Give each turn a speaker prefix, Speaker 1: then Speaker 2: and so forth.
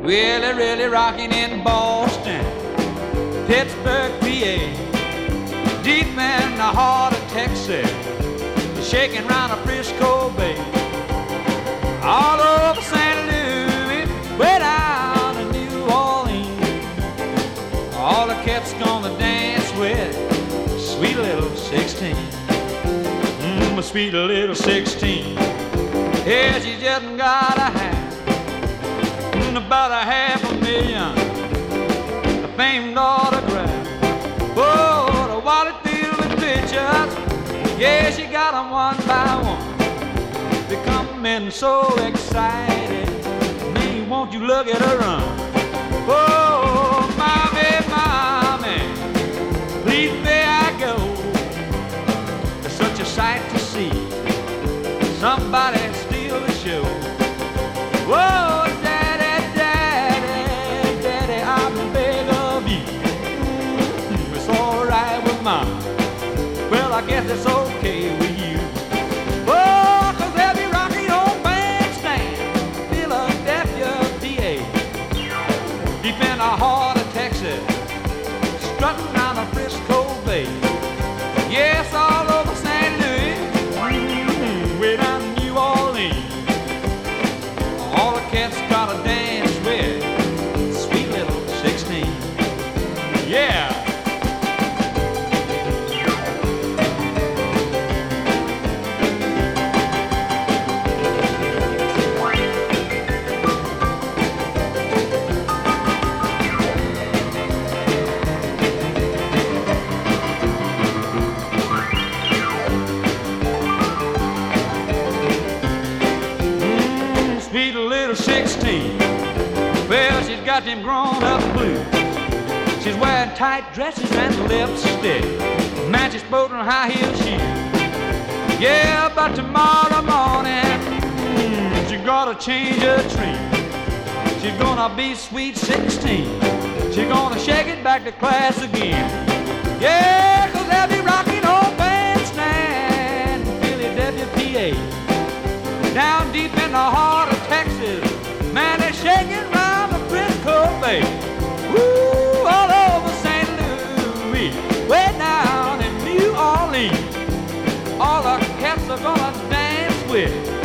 Speaker 1: Really, really rocking in Boston, Pittsburgh, PA, deep in the heart of Texas, shaking round the Frisco Bay, all over St. Louis, way down to New Orleans. All the cats gonna dance with sweet little 16. My sweet little 16. Yeah, she just got a hand, about a $500,000, the famed autograph. Oh, the wallet filled with pictures. Yeah, she got them one by one, becoming so excited. Man, won't you look at her run? Oh, mommy, mommy, please may I go? It's such a sight to see, somebody steal the show. Whoa, daddy, daddy, daddy, I'm in beg of you. It's all right with mom. Well, I guess it's okay with you. Oh, 'cause they'll be rocking on bandstand, Philadelphia, PA, deep in the heart of Texas, strutting down the Frisco Bay. Yes, all over St. Louis, way down to New Orleans. All the cats gotta dance with sweet little 16. Yeah. Sweet little 16. Well, she's got them grown-up blues. She's wearing tight dresses and lipstick, matching sporting high-heel shoes. Yeah, but tomorrow morning, she's gonna change her tune. She's gonna be sweet 16. She's gonna shake it back to class again. Yeah, 'cause they'll be rocking on bandstand, Philadelphia, PA, down deep in the heart of Texas. Man, they're shaking round the Frisco Bay. Woo, all over St. Louis, way down in New Orleans. All the cats are gonna dance with